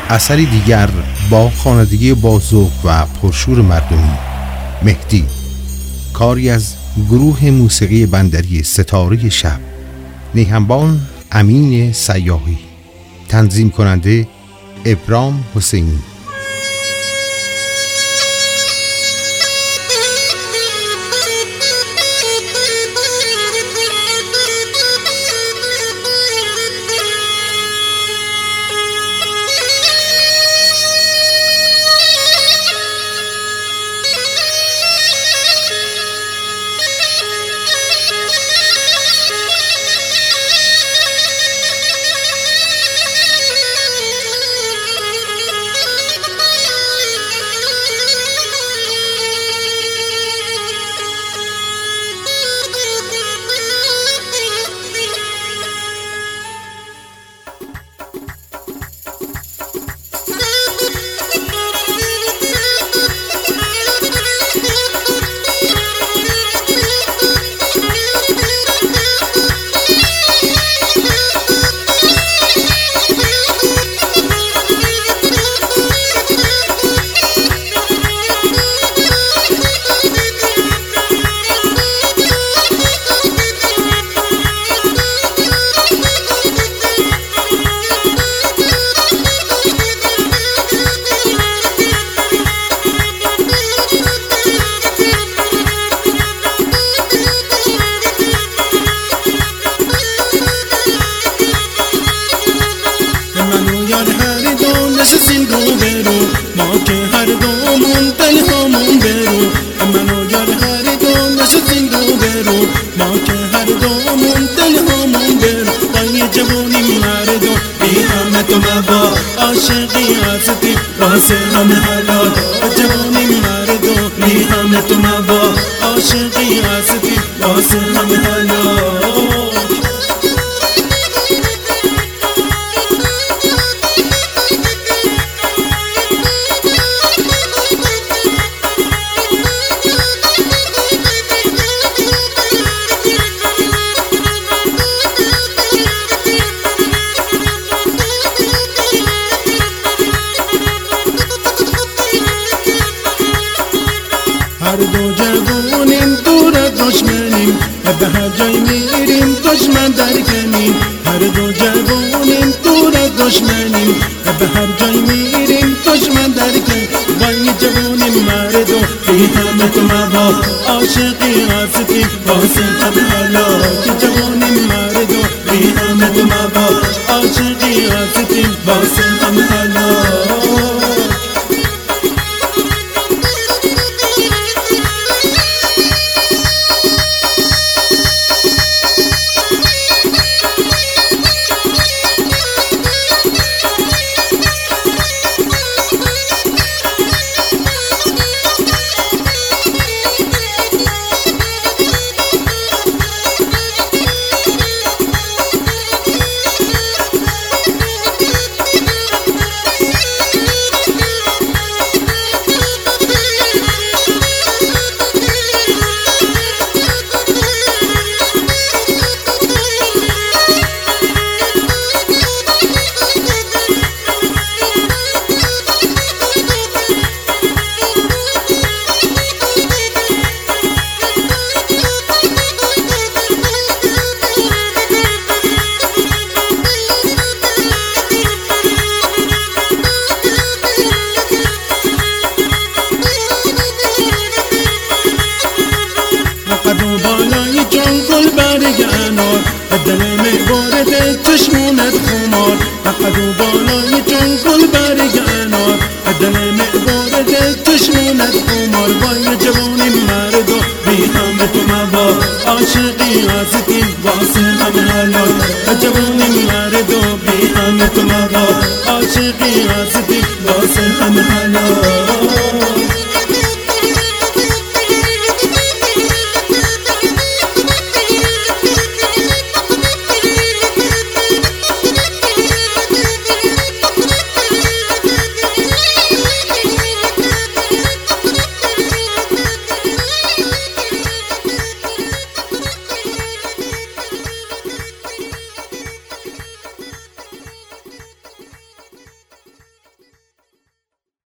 اثری دیگر با خوانندگی بازوق و پرشور مردمی، مهدی، کاری از گروه موسیقی بندری ستاره شب، نیهنبان امین سیاحی، تنظیم کننده ابرام حسینی. عاشقی هستی واسه همه حلال جوانی مردو بی همه تو مبا عاشقی هستی واسه همه حلال هر دو جوانیم دور دشمنیم به هر جای میریم دشمن درکنیم هر دو جوانیم دور دشمنیم به هر جای میریم دشمن درکنیم وای جوانیم مردو بی همه تو مبا عاشقی هستی واسه همه حلاک جوانیم مردو بی همه تو مبا عاشقی هستی واسه همه حلاک قدو بالای جنگل برگ انار دلم وارد چشمونت خمار قدو بالای جنگل برگ انار دلم وارد چشمونت خمار وای جوانی مردو بی همه تو مبا عاشقی هستی واسه همه حلال جوانی مردو بی همه تو مبا عاشقی هستی واسه همه حلال